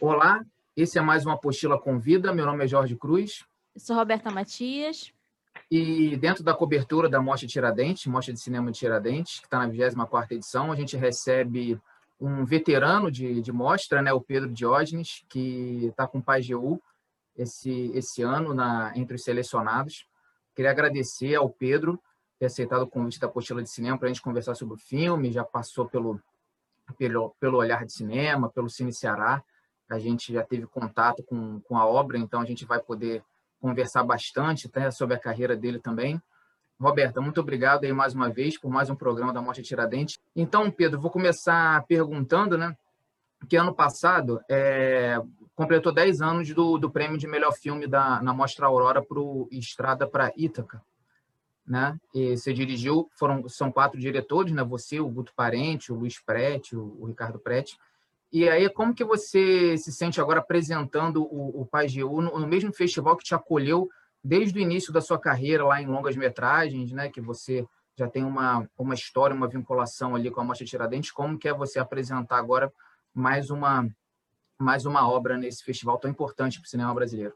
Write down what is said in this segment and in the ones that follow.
Olá, esse é mais uma Apostila Convida. Meu nome é Jorge Cruz. Eu sou Roberta Matias. E dentro da cobertura da Mostra Tiradentes, Mostra de Cinema de Tiradentes, que está na 24ª edição, a gente recebe um veterano de mostra, né, o Pedro Diógenes, que está com o PAGEU esse ano entre os selecionados. Queria agradecer ao Pedro ter aceitado o convite da Apostila de Cinema para a gente conversar sobre o filme. Já passou pelo Olhar de Cinema, pelo Cine Ceará. A gente já teve contato com a obra, então a gente vai poder conversar bastante, até sobre a carreira dele também. Roberta, muito obrigado aí mais uma vez por mais um programa da Mostra Tiradentes. Então, Pedro, vou começar perguntando, né, que ano passado completou 10 anos do prêmio de melhor filme na Mostra Aurora para o Estrada para Ítaca, né? E você dirigiu, são 4 diretores, né? Você, o Guto Parente, o Luiz Prete, o Ricardo Prete. E aí, como que você se sente agora apresentando o PAGEU no mesmo festival que te acolheu desde o início da sua carreira lá em longas-metragens, né? Que você já tem uma história, uma vinculação ali com a Mostra Tiradentes. Como que é você apresentar agora mais uma obra nesse festival tão importante para o cinema brasileiro?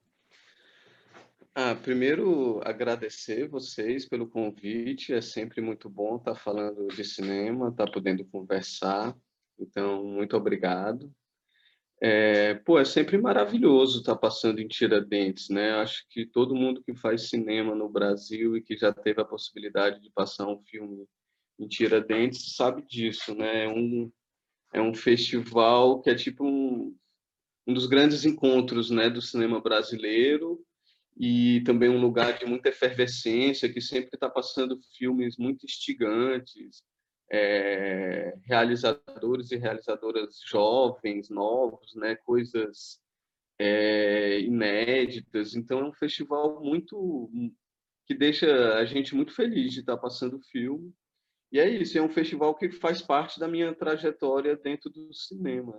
Primeiro, agradecer vocês pelo convite. É sempre muito bom estar falando de cinema, estar podendo conversar. Então, muito obrigado. É sempre maravilhoso estar passando em Tiradentes, né? Acho que todo mundo que faz cinema no Brasil e que já teve a possibilidade de passar um filme em Tiradentes sabe disso, né? É um festival que é tipo um dos grandes encontros, né, do cinema brasileiro, e também um lugar de muita efervescência, que sempre está passando filmes muito instigantes, realizadores e realizadoras jovens, novos, né, coisas inéditas. Então é um festival que deixa a gente muito feliz de estar passando o filme. E é isso, é um festival que faz parte da minha trajetória dentro do cinema.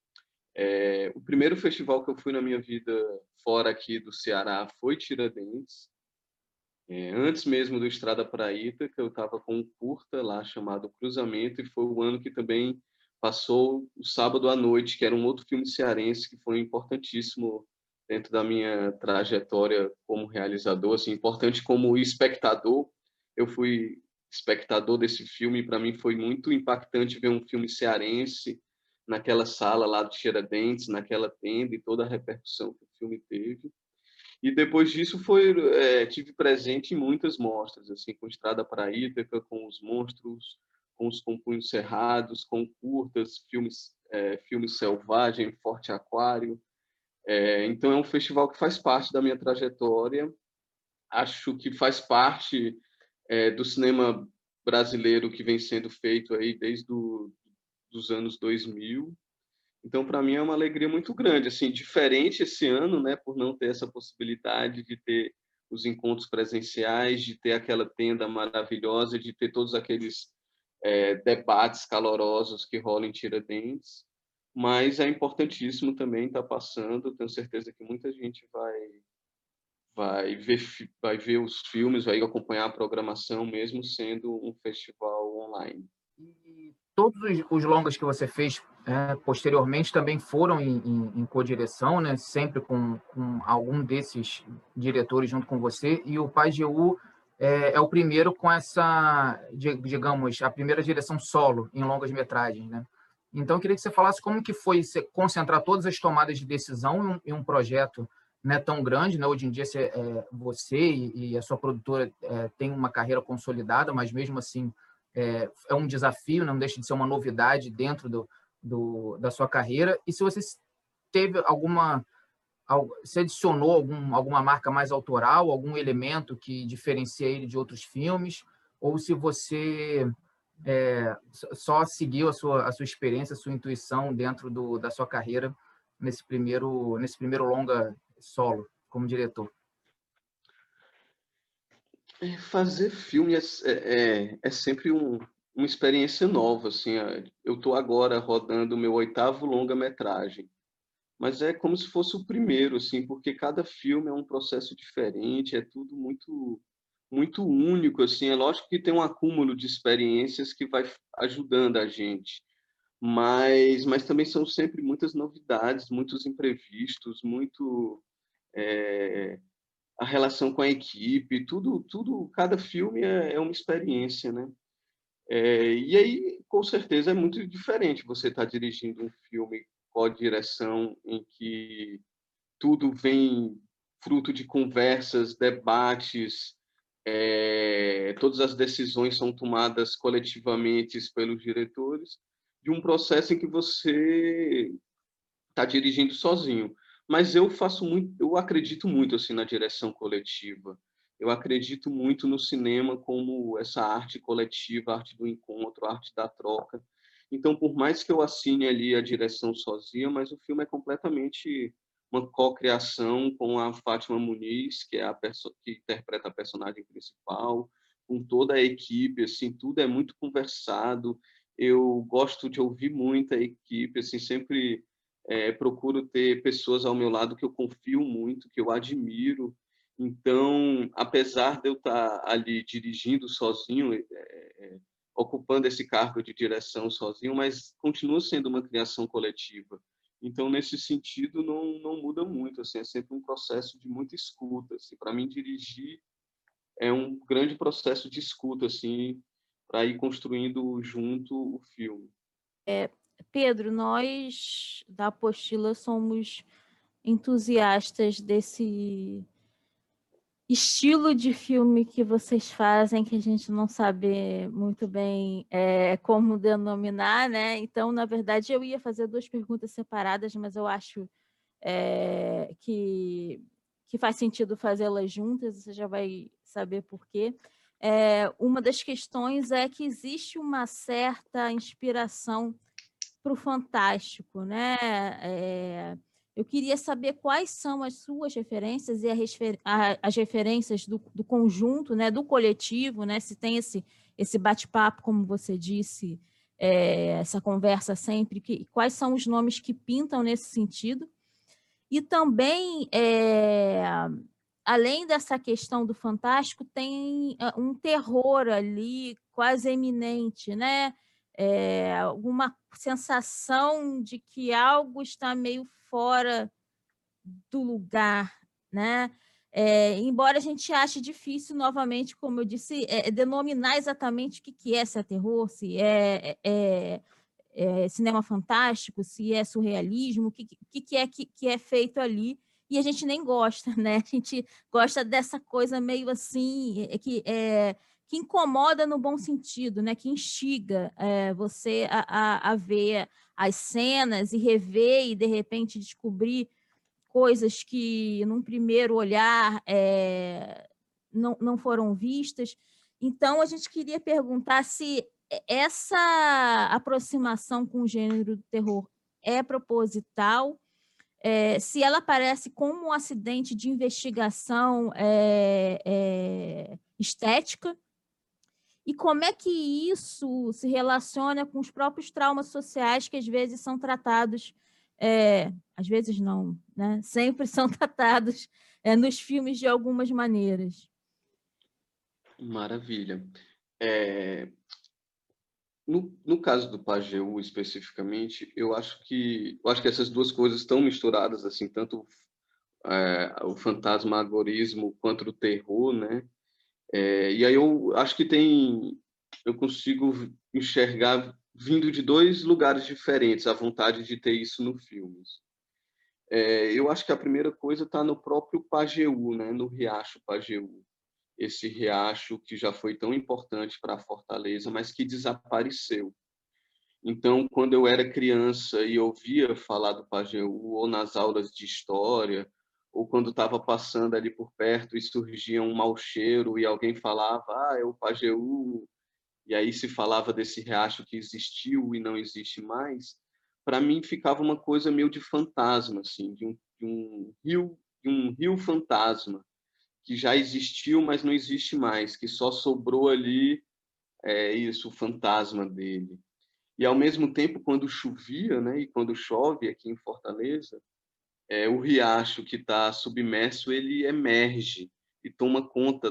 O primeiro festival que eu fui na minha vida fora aqui do Ceará foi Tiradentes. Antes mesmo do Estrada para Ítaca, eu estava com um curta lá chamado Cruzamento, e foi o ano que também passou o Sábado à Noite, que era um outro filme cearense que foi importantíssimo dentro da minha trajetória como realizador, assim, importante como espectador. Eu fui espectador desse filme, e para mim foi muito impactante ver um filme cearense naquela sala lá do Tiradentes, naquela tenda, e toda a repercussão que o filme teve. E depois disso tive presente em muitas mostras, assim, com Estrada para Ítaca, com Os Monstros, com Os Com Punhos Cerrados, com curtas, filme Selvagem, Forte Aquário. Então é um festival que faz parte da minha trajetória. Acho que faz parte do cinema brasileiro que vem sendo feito aí desde os anos 2000. Então, para mim, é uma alegria muito grande, assim, diferente esse ano, né, por não ter essa possibilidade de ter os encontros presenciais, de ter aquela tenda maravilhosa, de ter todos aqueles debates calorosos que rolam em Tiradentes. Mas é importantíssimo também estar passando. Tenho certeza que muita gente vai ver os filmes, vai acompanhar a programação, mesmo sendo um festival online. E todos os longas que você fez posteriormente também foram em co-direção, né? Sempre com algum desses diretores junto com você. E o PAGEU é o primeiro com essa, digamos, a primeira direção solo em longas-metragens, né? Então, eu queria que você falasse como que foi você concentrar todas as tomadas de decisão em um projeto, né, tão grande, né? Hoje em dia você e a sua produtora têm uma carreira consolidada, mas mesmo assim é um desafio, não deixa de ser uma novidade dentro da sua carreira. E se você teve se adicionou alguma marca mais autoral, algum elemento que diferencia ele de outros filmes, ou se você só seguiu a sua experiência, a sua intuição dentro da sua carreira nesse primeiro longa solo como diretor. Fazer filme é sempre uma experiência nova, assim. Eu estou agora rodando o meu 8º longa-metragem, mas é como se fosse o primeiro, assim, porque cada filme é um processo diferente, é tudo muito muito único, assim. É lógico que tem um acúmulo de experiências que vai ajudando a gente, mas também são sempre muitas novidades, muitos imprevistos, muito a relação com a equipe, tudo, cada filme é uma experiência, né? E aí, com certeza, é muito diferente você estar dirigindo um filme com a direção em que tudo vem fruto de conversas, debates, todas as decisões são tomadas coletivamente pelos diretores, de um processo em que você está dirigindo sozinho. Mas eu acredito muito assim na direção coletiva. Eu acredito muito no cinema como essa arte coletiva, a arte do encontro, a arte da troca. Então, por mais que eu assine ali a direção sozinha, mas o filme é completamente uma cocriação com a Fátima Muniz, que é que interpreta a personagem principal, com toda a equipe, assim, tudo é muito conversado. Eu gosto de ouvir muito a equipe, assim, sempre procuro ter pessoas ao meu lado que eu confio muito, que eu admiro. Então, apesar de eu estar ali dirigindo sozinho, ocupando esse cargo de direção sozinho, mas continua sendo uma criação coletiva. Então, nesse sentido, não muda muito. Assim, é sempre um processo de muita escuta. Assim. Para mim, dirigir é um grande processo de escuta, assim, para ir construindo junto o filme. Pedro, nós da Apostila somos entusiastas desse estilo de filme que vocês fazem, que a gente não sabe muito bem como denominar, né? Então, na verdade, eu ia fazer duas perguntas separadas, mas eu acho que faz sentido fazê-las juntas, você já vai saber por quê. Uma das questões é que existe uma certa inspiração para o fantástico, né? Eu queria saber quais são as suas referências e as referências do conjunto, né? Do coletivo, né? Se tem esse bate-papo, como você disse, essa conversa sempre, quais são os nomes que pintam nesse sentido? E também, além dessa questão do fantástico, tem um terror ali quase eminente, né? Alguma sensação de que algo está meio fora do lugar, né? Embora a gente ache difícil, novamente, como eu disse, denominar exatamente o que é ser terror, se cinema fantástico, se é surrealismo, o que é feito ali, e a gente nem gosta, né? A gente gosta dessa coisa meio assim, que incomoda no bom sentido, né? Que instiga você a ver as cenas e rever e, de repente, descobrir coisas que, num primeiro olhar, não foram vistas. Então, a gente queria perguntar se essa aproximação com o gênero do terror é proposital, se ela aparece como um acidente de investigação estética, e como é que isso se relaciona com os próprios traumas sociais que às vezes são tratados, às vezes não, né? Sempre são tratados nos filmes de algumas maneiras. Maravilha. No caso do Pajeú, especificamente, eu acho que essas duas coisas estão misturadas, assim, tanto o fantasmagorismo quanto o terror, né? E aí eu acho que eu consigo enxergar vindo de dois lugares diferentes a vontade de ter isso no filme. Eu acho que a primeira coisa está no próprio Pajeú, né? No Riacho Pajeú. Esse riacho que já foi tão importante para a Fortaleza, mas que desapareceu. Então, quando eu era criança e ouvia falar do Pajeú, ou nas aulas de história, ou quando estava passando ali por perto e surgia um mau cheiro e alguém falava, é o Pajeú, e aí se falava desse riacho que existiu e não existe mais, para mim ficava uma coisa meio de fantasma, assim, de um rio fantasma, que já existiu, mas não existe mais, que só sobrou ali, o fantasma dele. E, ao mesmo tempo, quando chovia, né, e quando chove aqui em Fortaleza, o riacho que está submerso, ele emerge e toma conta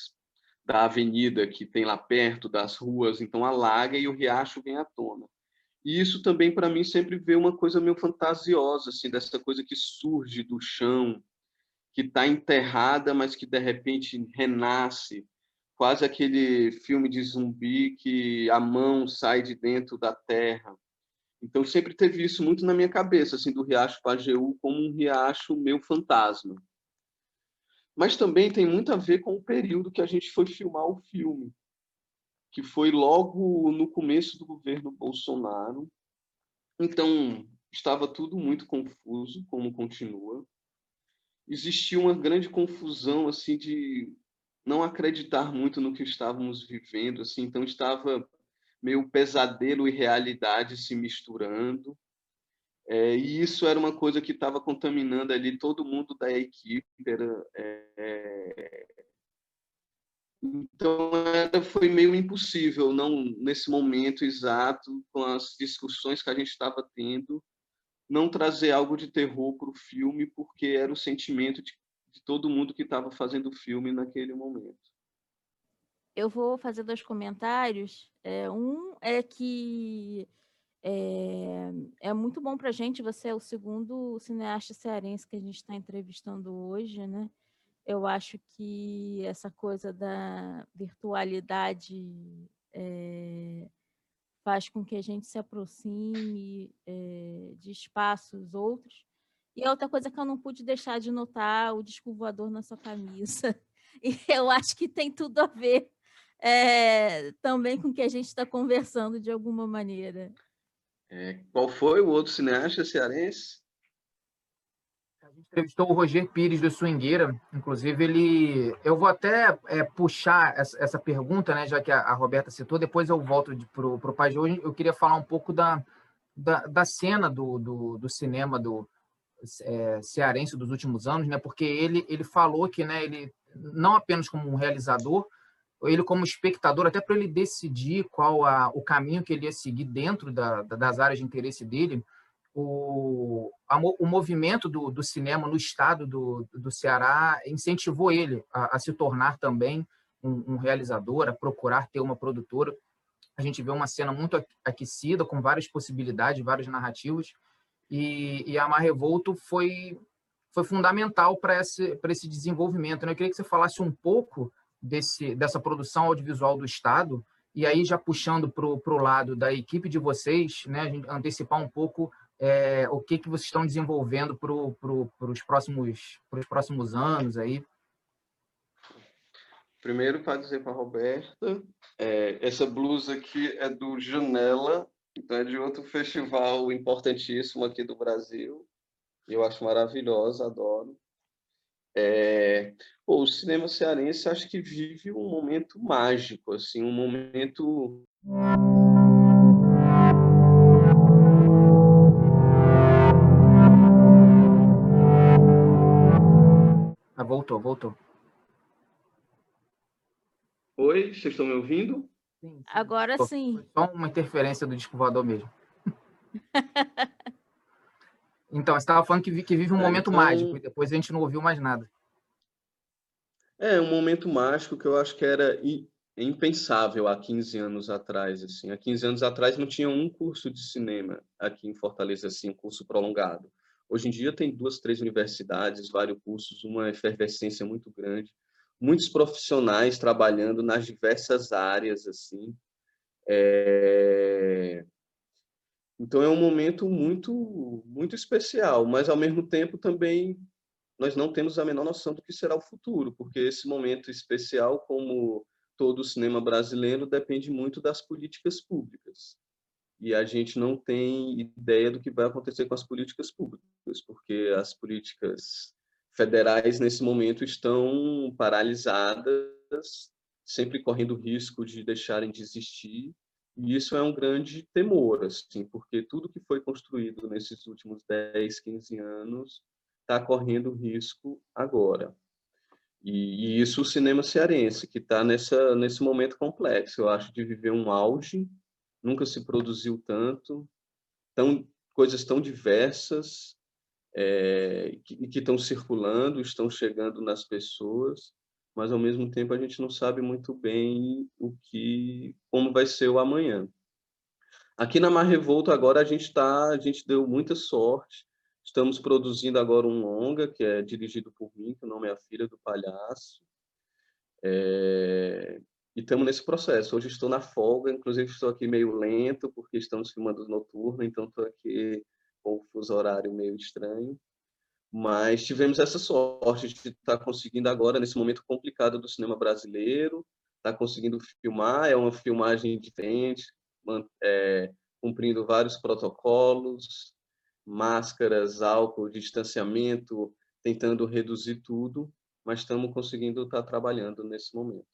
da avenida que tem lá perto, das ruas, então alaga e o riacho vem à tona. E isso também, para mim, sempre veio uma coisa meio fantasiosa, assim, dessa coisa que surge do chão, que está enterrada, mas que de repente renasce, quase aquele filme de zumbi que a mão sai de dentro da terra. Então sempre teve isso muito na minha cabeça, assim, do Riacho Pajeú como um riacho meio fantasma. Mas também tem muito a ver com o período que a gente foi filmar o filme, que foi logo no começo do governo Bolsonaro. Então estava tudo muito confuso, como continua. Existia uma grande confusão assim de não acreditar muito no que estávamos vivendo, assim, então estava meio pesadelo e realidade se misturando. E isso era uma coisa que estava contaminando ali todo mundo da equipe. Então foi meio impossível, não nesse momento exato, com as discussões que a gente estava tendo, não trazer algo de terror para o filme, porque era o sentimento de todo mundo que estava fazendo o filme naquele momento. Eu vou fazer 2 comentários. Um é que é muito bom para a gente, você é o segundo cineasta cearense que a gente está entrevistando hoje, né? Eu acho que essa coisa da virtualidade faz com que a gente se aproxime de espaços outros. E a outra coisa que eu não pude deixar de notar, o disco voador na sua camisa. E eu acho que tem tudo a ver também com o que a gente está conversando de alguma maneira. Qual foi o outro cineasta cearense? A gente entrevistou o Roger Pires do Swingueira, inclusive eu vou até puxar essa pergunta, né, já que a Roberta citou, depois eu volto para o Pajô. Eu queria falar um pouco da cena do cinema cearense dos últimos anos, né, porque ele falou que, né, ele não apenas como um realizador, ele como espectador, até para ele decidir qual o caminho que ele ia seguir dentro das áreas de interesse dele, o movimento do cinema no estado do Ceará incentivou ele a se tornar também um realizador, a procurar ter uma produtora. A gente vê uma cena muito aquecida, com várias possibilidades, várias narrativas, e a Mar Revolto foi fundamental para esse desenvolvimento, né? Eu queria que você falasse um pouco dessa produção audiovisual do Estado, e aí já puxando para o lado da equipe de vocês, né, a gente antecipar um pouco o que vocês estão desenvolvendo para os próximos anos aí. Primeiro, para dizer para a Roberta, essa blusa aqui é do Janela, então é de outro festival importantíssimo aqui do Brasil. Eu acho maravilhosa, adoro. O cinema cearense acho que vive um momento mágico, assim, um momento. Voltou. Oi, vocês estão me ouvindo? Sim. Agora sim. Foi só uma interferência do disco voador mesmo. Então, você estava falando que vive um momento mágico, e depois a gente não ouviu mais nada. Um momento mágico que eu acho que era impensável há 15 anos atrás. Assim. Há 15 anos atrás não tinha um curso de cinema aqui em Fortaleza, assim, um curso prolongado. Hoje em dia tem 2, 3 universidades, vários cursos, uma efervescência muito grande, muitos profissionais trabalhando nas diversas áreas, assim. Então é um momento muito, muito especial, mas ao mesmo tempo também nós não temos a menor noção do que será o futuro, porque esse momento especial, como todo o cinema brasileiro, depende muito das políticas públicas. E a gente não tem ideia do que vai acontecer com as políticas públicas, porque as políticas federais, nesse momento, estão paralisadas, sempre correndo risco de deixarem de existir. E isso é um grande temor, assim, porque tudo que foi construído nesses últimos 10, 15 anos está correndo risco agora. E isso o cinema cearense, que está nesse momento complexo, eu acho, de viver um auge, nunca se produziu tanto, coisas tão diversas que estão circulando, estão chegando nas pessoas, mas ao mesmo tempo a gente não sabe muito bem como vai ser o amanhã. Aqui na Mar Revolta agora a gente deu muita sorte. Estamos produzindo agora um longa que é dirigido por mim, que o nome é A Filha do Palhaço. E estamos nesse processo. Hoje estou na folga, inclusive estou aqui meio lento porque estamos filmando noturno, então estou aqui com o fuso horário meio estranho. Mas tivemos essa sorte de estar conseguindo agora, nesse momento complicado do cinema brasileiro, estar conseguindo filmar. É uma filmagem diferente, cumprindo vários protocolos, máscaras, álcool, distanciamento, tentando reduzir tudo, mas estamos conseguindo estar trabalhando nesse momento.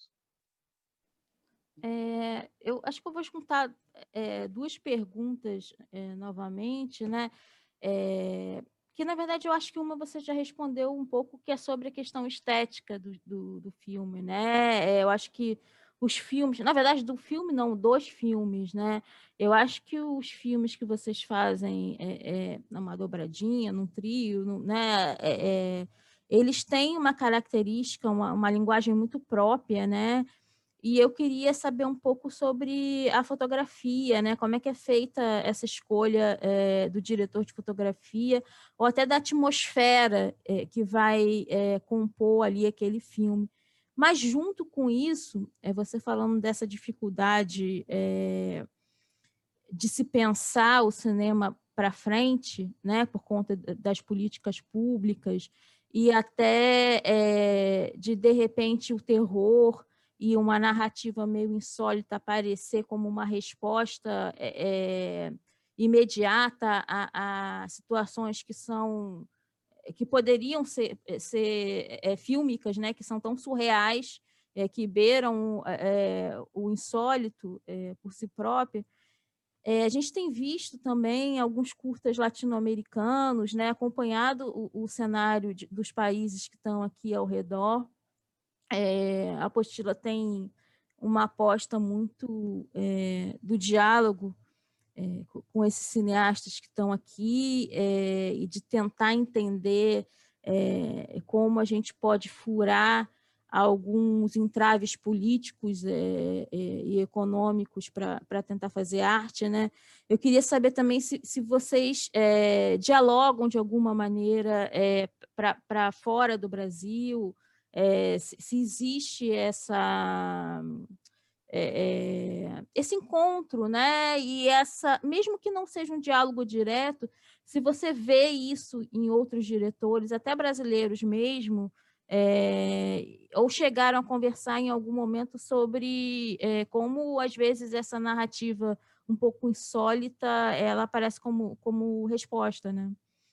Eu acho que eu vou juntar duas perguntas novamente, né? Que, na verdade, eu acho que uma você já respondeu um pouco, que é sobre a questão estética do filme, né? Eu acho que os filmes, na verdade, do filme não, dos filmes, né? Eu acho que os filmes que vocês fazem numa dobradinha, num trio, né? Eles têm uma característica, uma linguagem muito própria, né? E eu queria saber um pouco sobre a fotografia, né? Como é que é feita essa escolha do diretor de fotografia, ou até da atmosfera que vai compor ali aquele filme. Mas, junto com isso, você falando dessa dificuldade de se pensar o cinema para frente, né? Por conta das políticas públicas, e até de repente, o terror e uma narrativa meio insólita aparecer como uma resposta imediata a situações que poderiam ser fílmicas, né, que são tão surreais, que beiram o insólito por si próprio. A gente tem visto também alguns curtas latino-americanos, né, acompanhado o cenário dos países que estão aqui ao redor. A apostila tem uma aposta muito do diálogo com esses cineastas que estão aqui e de tentar entender como a gente pode furar alguns entraves políticos e econômicos para tentar fazer arte, né? Eu queria saber também se vocês dialogam de alguma maneira para fora do Brasil, se existe esse encontro, né? E mesmo que não seja um diálogo direto, se você vê isso em outros diretores, até brasileiros mesmo, ou chegaram a conversar em algum momento sobre como, às vezes, essa narrativa um pouco insólita, ela aparece como resposta, né?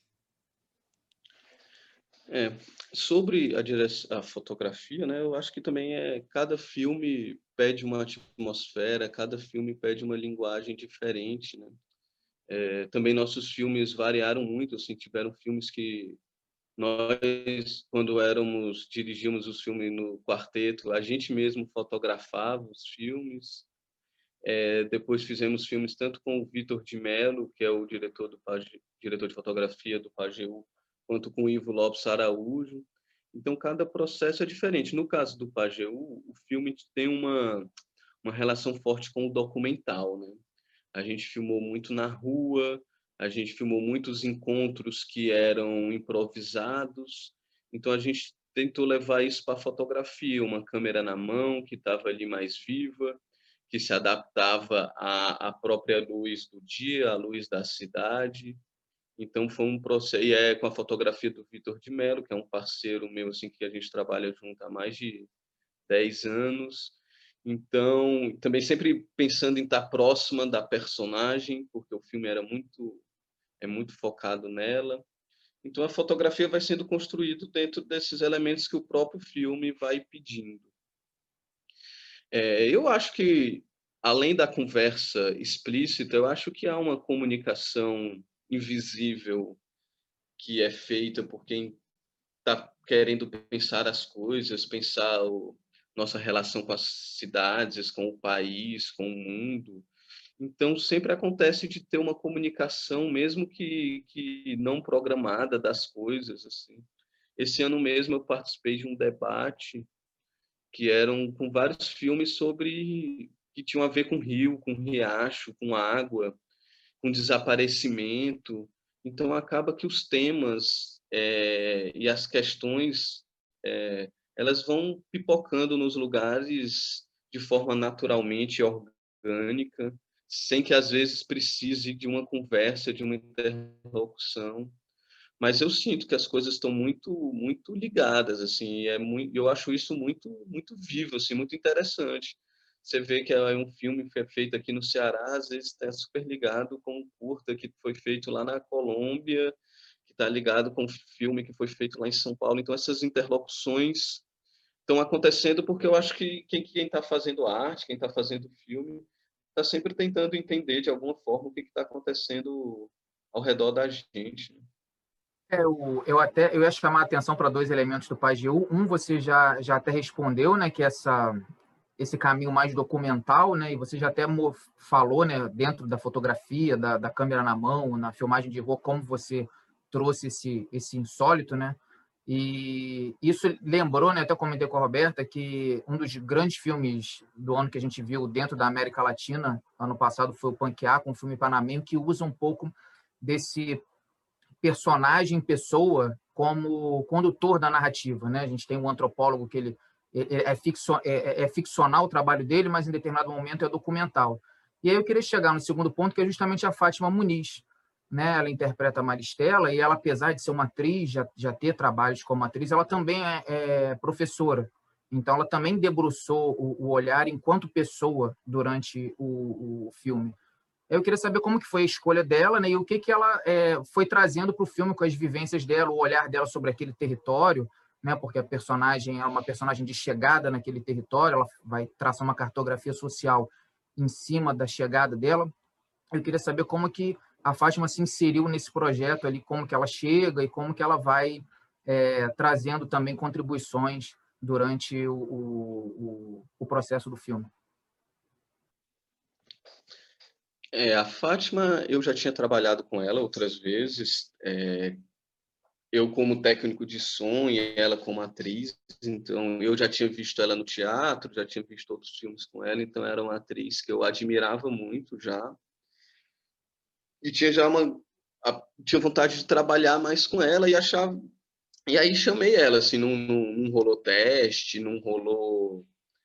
Sobre a fotografia, né, eu acho que também cada filme pede uma atmosfera, cada filme pede uma linguagem diferente, né? Também nossos filmes variaram muito, assim, tiveram filmes que nós, quando dirigíamos os filmes no quarteto, a gente mesmo fotografava os filmes. Depois fizemos filmes tanto com o Vitor de Mello, que é o diretor de fotografia do Pajeú, quanto com o Ivo Lopes Araújo. Então, cada processo é diferente. No caso do Pajeú, o filme tem uma relação forte com o documental, né? A gente filmou muito na rua, a gente filmou muitos encontros que eram improvisados. Então, a gente tentou levar isso para a fotografia, uma câmera na mão que estava ali mais viva, que se adaptava à própria luz do dia, à luz da cidade. Então foi um processo, e com a fotografia do Vitor de Mello, que é um parceiro meu assim que a gente trabalha junto há mais de 10 anos. Então, também sempre pensando em estar próxima da personagem, porque o filme é muito focado nela. Então a fotografia vai sendo construída dentro desses elementos que o próprio filme vai pedindo. Eu acho que, além da conversa explícita, eu acho que há uma comunicação invisível que é feita por quem está querendo pensar as coisas, pensar nossa relação com as cidades, com o país, com o mundo. Então, sempre acontece de ter uma comunicação, mesmo que não programada, das coisas. Assim. Esse ano mesmo eu participei de um debate que eram com vários filmes sobre que tinham a ver com rio, com riacho, com água, com desaparecimento. Então, acaba que os temas e as questões, elas vão pipocando nos lugares de forma naturalmente orgânica, sem que, às vezes, precise de uma conversa, de uma interlocução. Mas eu sinto que as coisas estão muito ligadas, assim, eu acho isso muito vivo, assim, muito interessante. Você vê que é um filme que é feito aqui no Ceará, às vezes está super ligado com um curta que foi feito lá na Colômbia, que está ligado com um filme que foi feito lá em São Paulo. Então, essas interlocuções estão acontecendo porque eu acho que quem está fazendo arte, quem está fazendo filme, está sempre tentando entender de alguma forma o que está acontecendo ao redor da gente, né? Eu ia chamar a atenção para dois elementos do Pajeú. Um, você já até respondeu, né, que esse caminho mais documental, né, e você já até falou, né, dentro da fotografia, da câmera na mão, na filmagem de rua, como você trouxe esse insólito, né? E isso lembrou, né, até comentei com a Roberta, que um dos grandes filmes do ano que a gente viu dentro da América Latina, ano passado, foi o Panqueá, com um filme panamenho, que usa um pouco desse personagem, pessoa, como condutor da narrativa, né? A gente tem um antropólogo que ele é ficcional o trabalho dele, mas em determinado momento é documental. E aí eu queria chegar no segundo ponto, que é justamente a Fátima Muniz, né? Ela interpreta a Maristela e ela, apesar de ser uma atriz, já ter trabalhos como atriz, ela também é professora. Então, ela também debruçou o olhar enquanto pessoa durante o filme. Eu queria saber como que foi a escolha dela, né, e o que ela foi trazendo para o filme com as vivências dela, o olhar dela sobre aquele território, né, porque a personagem é uma personagem de chegada naquele território, ela vai traçar uma cartografia social em cima da chegada dela. Eu queria saber como que a Fátima se inseriu nesse projeto ali, como que ela chega e como que ela vai trazendo também contribuições durante o processo do filme. A Fátima, eu já tinha trabalhado com ela outras vezes, eu como técnico de som e ela como atriz, então eu já tinha visto ela no teatro, já tinha visto outros filmes com ela, então era uma atriz que eu admirava muito já, e tinha já tinha vontade de trabalhar mais com ela e achava, e aí chamei ela, assim, não rolou teste, não rolou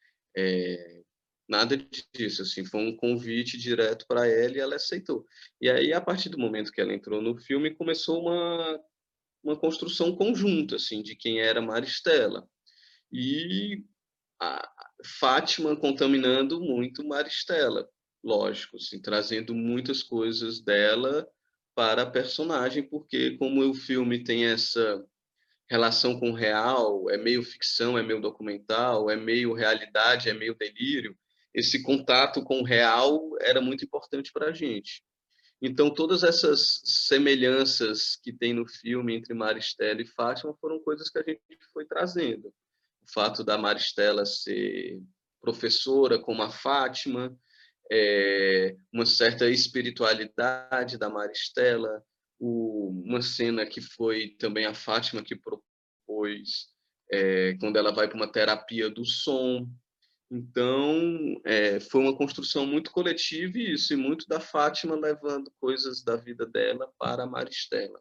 nada disso, assim, foi um convite direto para ela e ela aceitou. E aí, a partir do momento que ela entrou no filme, começou uma construção conjunta, assim, de quem era Maristela. E a Fátima contaminando muito Maristela, lógico, assim, trazendo muitas coisas dela para a personagem, porque como o filme tem essa relação com o real, é meio ficção, é meio documental, é meio realidade, é meio delírio, esse contato com o real era muito importante para a gente. Então, todas essas semelhanças que tem no filme entre Maristela e Fátima foram coisas que a gente foi trazendo. O fato da Maristela ser professora, como a Fátima, uma certa espiritualidade da Maristela, uma cena que foi também a Fátima que propôs, quando ela vai para uma terapia do som. Então, foi uma construção muito coletiva e isso, e muito da Fátima levando coisas da vida dela para a Maristela.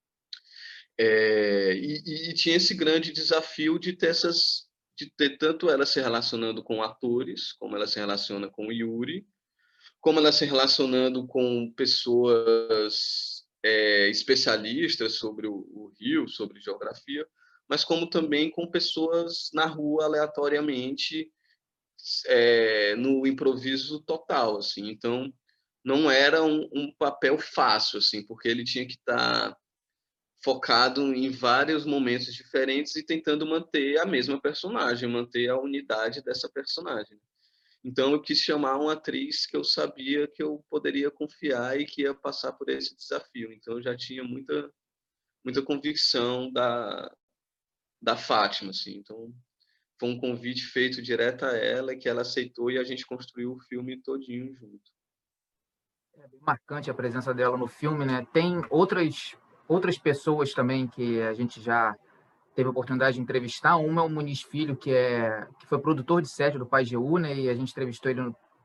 E tinha esse grande desafio de ter tanto ela se relacionando com atores, como ela se relaciona com o Yuri, como ela se relacionando com pessoas especialistas sobre o Rio, sobre geografia, mas como também com pessoas na rua aleatoriamente, no improviso total, assim. Então, não era um papel fácil, assim, porque ele tinha que estar focado em vários momentos diferentes e tentando manter a mesma personagem, manter a unidade dessa personagem. Então, eu quis chamar uma atriz que eu sabia que eu poderia confiar e que ia passar por esse desafio. Então, eu já tinha muita convicção da Fátima, assim. Então, foi um convite feito direto a ela, que ela aceitou e a gente construiu o filme todinho junto. É bem marcante a presença dela no filme, né? Tem outras pessoas também que a gente já teve a oportunidade de entrevistar. Uma é o Muniz Filho, que foi produtor de set do Pajeú, né? E a gente entrevistou ele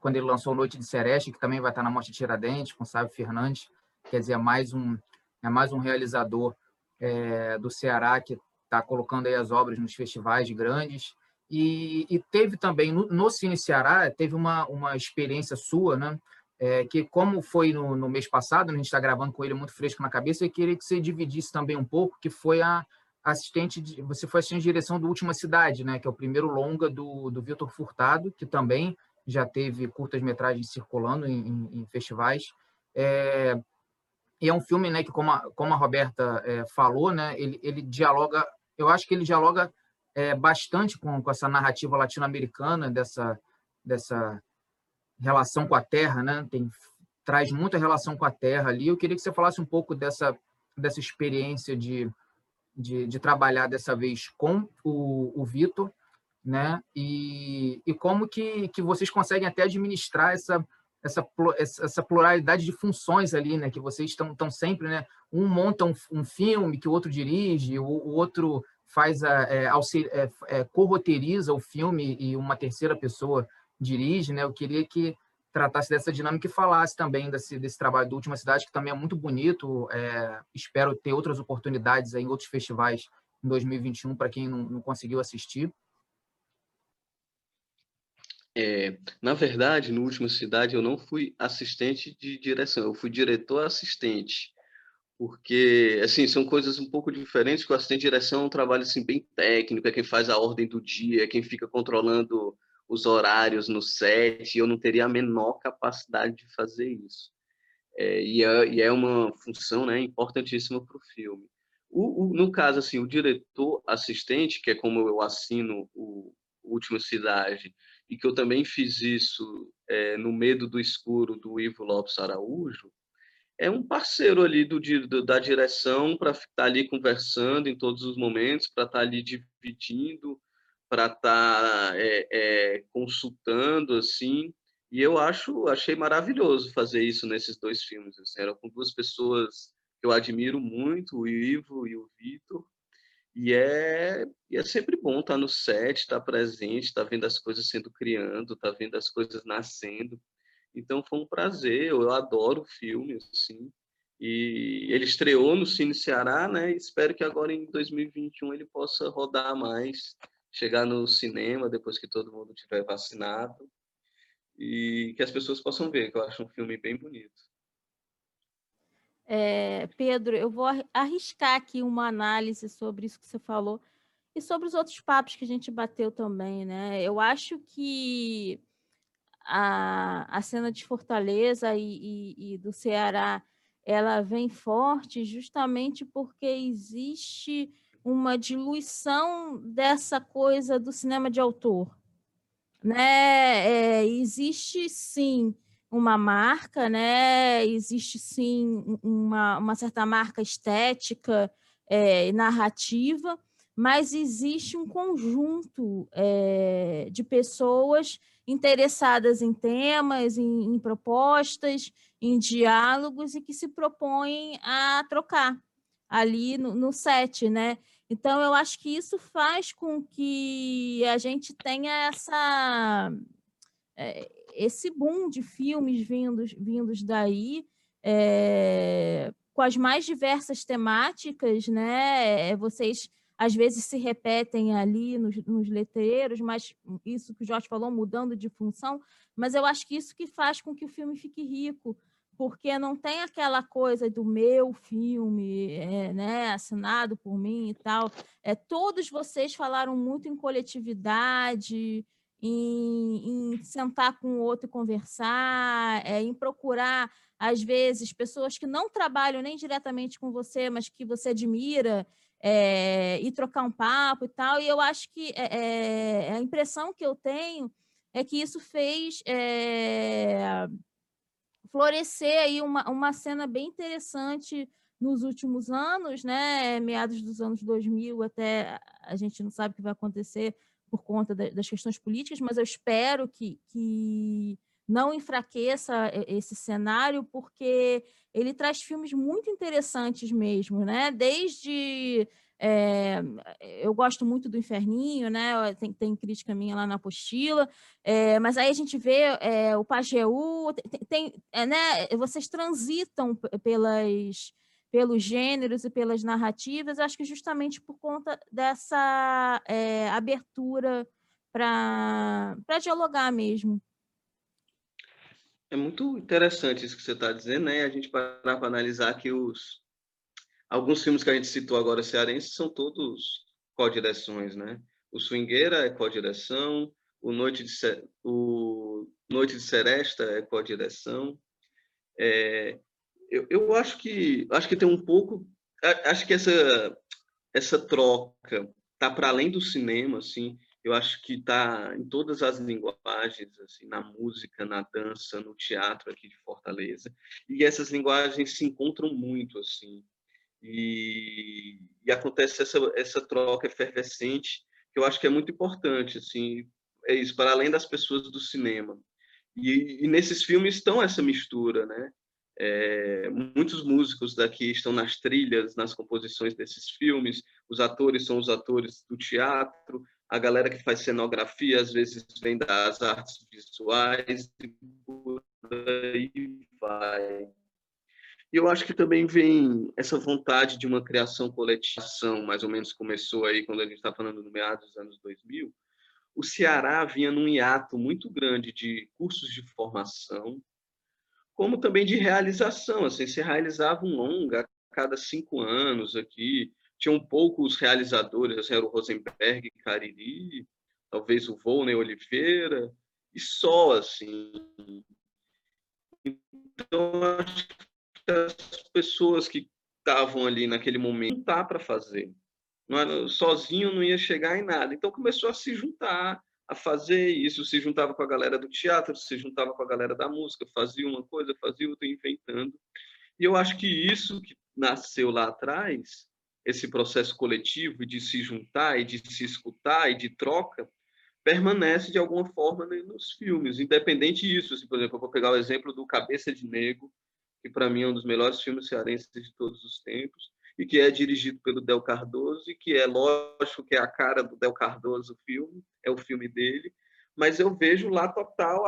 quando ele lançou Noite de Sereste, que também vai estar na Mostra Tiradentes, com Sábio Fernandes, quer dizer, é mais um realizador do Ceará que está colocando aí as obras nos festivais grandes. E teve também, no Cine Ceará, teve uma experiência sua, né? Que como foi no mês passado, a gente está gravando com ele muito fresco na cabeça, eu queria que você dividisse também um pouco, que foi você foi assistente de direção do Última Cidade, né? Que é o primeiro longa do Vitor Furtado, que também já teve curtas-metragens circulando em festivais. E é um filme, né, que, como a Roberta falou, né, ele dialoga, eu acho que ele dialoga bastante com essa narrativa latino-americana, dessa relação com a terra, né? Traz muita relação com a terra ali. Eu queria que você falasse um pouco dessa experiência de trabalhar dessa vez com o Vitor, né? E como que vocês conseguem até administrar essa pluralidade de funções ali, né? Que vocês estão sempre, né? Um monta um filme que o outro dirige, o outro faz co-roteiriza o filme e uma terceira pessoa dirige, né? Eu queria que tratasse dessa dinâmica e falasse também desse trabalho do Última Cidade, que também é muito bonito. Espero ter outras oportunidades aí em outros festivais em 2021 para quem não conseguiu assistir. Na verdade, no Última Cidade, eu não fui assistente de direção, eu fui diretor-assistente, porque, assim, são coisas um pouco diferentes, que o assistente de direção é um trabalho, assim, bem técnico, é quem faz a ordem do dia, é quem fica controlando os horários no set, e eu não teria a menor capacidade de fazer isso. E é uma função, né, importantíssima para o filme. No caso, assim, o diretor-assistente, que é como eu assino o Última Cidade, e que eu também fiz isso no Medo do Escuro, do Ivo Lopes Araújo, é um parceiro ali da direção para estar ali conversando em todos os momentos, para estar ali dividindo, para estar consultando, assim. E eu achei maravilhoso fazer isso nesses dois filmes. Assim, era com duas pessoas que eu admiro muito, o Ivo e o Vitor. E é sempre bom estar no set, estar presente, estar vendo as coisas sendo criando, estar vendo as coisas nascendo. Então foi um prazer, eu adoro o filme, assim. E ele estreou no Cine Ceará, né? Espero que agora em 2021 ele possa rodar mais, chegar no cinema depois que todo mundo tiver vacinado e que as pessoas possam ver, que eu acho um filme bem bonito. Pedro, eu vou arriscar aqui uma análise sobre isso que você falou e sobre os outros papos que a gente bateu também, né? Eu acho que a cena de Fortaleza e do Ceará, ela vem forte justamente porque existe uma diluição dessa coisa do cinema de autor, né? Existe sim uma marca, né? Existe sim uma certa marca estética e narrativa, mas existe um conjunto de pessoas interessadas em temas, em propostas, em diálogos e que se propõem a trocar ali no set, né? Então, eu acho que isso faz com que a gente tenha esse boom de filmes vindos daí, com as mais diversas temáticas, né? Vocês às vezes se repetem ali nos letreiros, mas isso que o Jorge falou, mudando de função, mas eu acho que isso que faz com que o filme fique rico, porque não tem aquela coisa do meu filme, né, assinado por mim e tal. Todos vocês falaram muito em coletividade, em sentar com o outro e conversar, em procurar, às vezes, pessoas que não trabalham nem diretamente com você, mas que você admira, e trocar um papo e tal. E eu acho que a impressão que eu tenho é que isso fez florescer aí uma cena bem interessante nos últimos anos, né? Meados dos anos 2000 até a gente não sabe o que vai acontecer por conta das questões políticas, mas eu espero que não enfraqueça esse cenário, porque ele traz filmes muito interessantes mesmo, né? Desde Eu gosto muito do Inferninho, né? Tem crítica minha lá na apostila, mas aí a gente vê o Pajeú, né? Vocês transitam pelos gêneros e pelas narrativas, acho que justamente por conta dessa abertura para dialogar mesmo. É muito interessante isso que você está dizendo, né? A gente parar para analisar que alguns filmes que a gente citou agora cearenses são todos co-direções, né? O Swingueira é co-direção, o Noite de Seresta é co-direção. Eu acho que tem um pouco, acho que essa troca tá para além do cinema, assim. Eu acho que tá em todas as linguagens, assim, na música, na dança, no teatro aqui de Fortaleza. E essas linguagens se encontram muito, assim. E acontece essa troca efervescente, que eu acho que é muito importante, assim, é isso, para além das pessoas do cinema. E nesses filmes estão essa mistura, né? Muitos músicos daqui estão nas trilhas, nas composições desses filmes, os atores são os atores do teatro, a galera que faz cenografia às vezes vem das artes visuais e por aí vai. E eu acho que também vem essa vontade de uma criação coletiva, mais ou menos começou aí quando a gente está falando no meados dos anos 2000. O Ceará vinha num hiato muito grande de cursos de formação, como também de realização. Assim, se realizava um longa a cada 5 anos aqui. Tinham poucos realizadores, assim, era o Rosenberg Cariri, talvez o Volney Oliveira, e só, assim. Então, acho que as pessoas que estavam ali naquele momento não tá para fazer. Não era, sozinho não ia chegar em nada. Então começou a se juntar, a fazer isso, se juntava com a galera do teatro, se juntava com a galera da música, fazia uma coisa, fazia outra, inventando. E eu acho que isso que nasceu lá atrás, esse processo coletivo de se juntar e de se escutar e de troca, permanece de alguma forma nos filmes, independente disso. Assim, por exemplo, eu vou pegar o exemplo do Cabeça de Negro, que para mim é um dos melhores filmes cearenses de todos os tempos, e que é dirigido pelo Del Cardoso, e que é lógico que é a cara do Del Cardoso o filme, é o filme dele, mas eu vejo lá total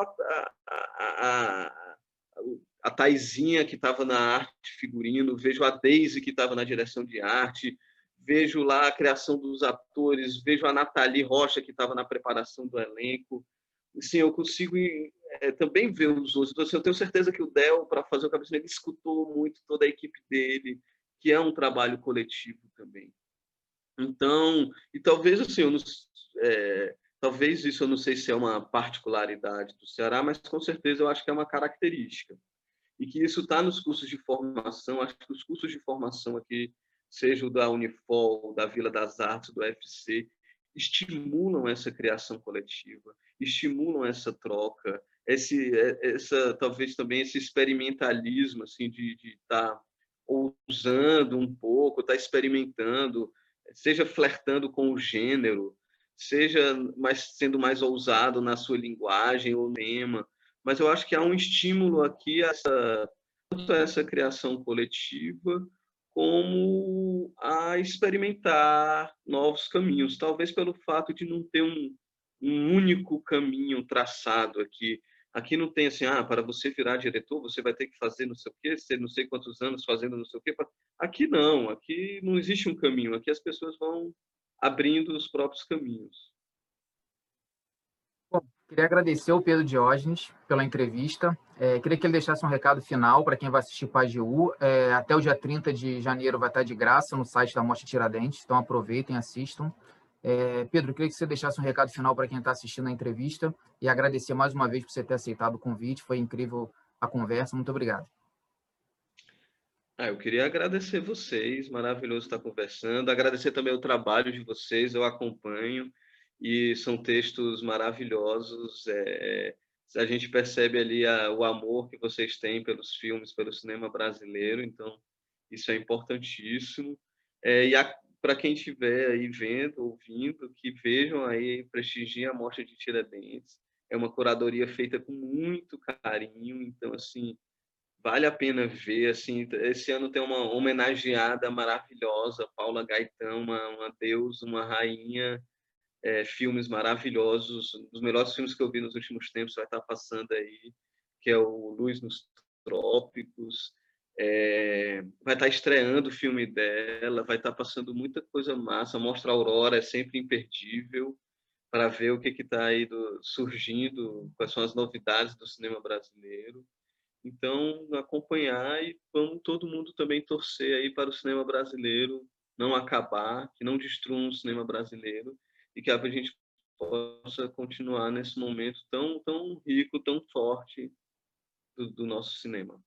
a Taizinha que estava na arte figurino, vejo a Daisy que estava na direção de arte, vejo lá a criação dos atores, vejo a Nathalie Rocha que estava na preparação do elenco. Sim, eu consigo também ver os outros. Então, assim, eu tenho certeza que o Del, para fazer o Cabeça Negra, escutou muito toda a equipe dele, que é um trabalho coletivo também. Então, e talvez assim, talvez isso eu não sei se é uma particularidade do Ceará, mas com certeza eu acho que é uma característica. E que isso está nos cursos de formação. Acho que os cursos de formação aqui, seja o da Unifol, da Vila das Artes, do UFC, estimulam essa criação coletiva, estimulam essa troca, talvez também esse experimentalismo assim de estar ousando um pouco, estar experimentando, seja flertando com o gênero, seja sendo mais ousado na sua linguagem ou tema. Mas eu acho que há um estímulo aqui tanto a essa criação coletiva como a experimentar novos caminhos, talvez pelo fato de não ter um único caminho traçado aqui. Aqui não tem assim, para você virar diretor, você vai ter que fazer não sei o quê, ser não sei quantos anos fazendo não sei o quê. Aqui não existe um caminho, aqui as pessoas vão abrindo os próprios caminhos. Bom, queria agradecer ao Pedro Diógenes pela entrevista. Queria que ele deixasse um recado final para quem vai assistir Pajeú. Até o dia 30 de janeiro vai estar de graça no site da Mostra Tiradentes, então aproveitem, assistam. Pedro, queria que você deixasse um recado final para quem está assistindo a entrevista e agradecer mais uma vez por você ter aceitado o convite. Foi incrível a conversa. Muito obrigado. Eu queria agradecer vocês, maravilhoso estar conversando, agradecer também o trabalho de vocês, eu acompanho, e são textos maravilhosos, a gente percebe ali o amor que vocês têm pelos filmes, pelo cinema brasileiro, então isso é importantíssimo, para quem estiver aí vendo, ouvindo, que vejam aí, prestigiem a Mostra de Tiradentes, é uma curadoria feita com muito carinho, então assim, vale a pena ver, assim, esse ano tem uma homenageada maravilhosa, Paula Gaetan, uma deusa, uma rainha, filmes maravilhosos, um dos melhores filmes que eu vi nos últimos tempos vai estar passando aí, que é o Luz nos Trópicos. Vai estar estreando o filme dela, vai estar passando muita coisa massa. Mostra a Aurora, é sempre imperdível para ver o que está aí surgindo, quais são as novidades do cinema brasileiro. Então, acompanhar e vamos todo mundo também torcer aí para o cinema brasileiro não acabar, que não destrua o cinema brasileiro e que a gente possa continuar nesse momento tão rico, tão forte do nosso cinema.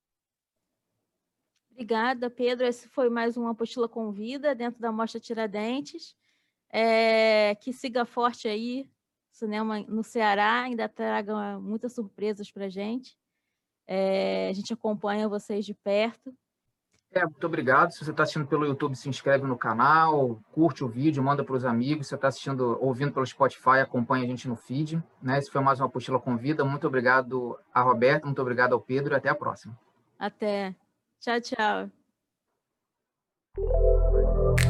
Obrigada, Pedro. Esse foi mais uma Apostila Convida dentro da Mostra Tiradentes. Que siga forte aí, cinema no Ceará, ainda traga muitas surpresas para a gente. A gente acompanha vocês de perto. Muito obrigado. Se você está assistindo pelo YouTube, se inscreve no canal, curte o vídeo, manda para os amigos. Se você está ouvindo pelo Spotify, acompanha a gente no feed. Né? Esse foi mais uma Apostila Convida. Muito obrigado a Roberto, muito obrigado ao Pedro e até a próxima. Até. Tchau, tchau.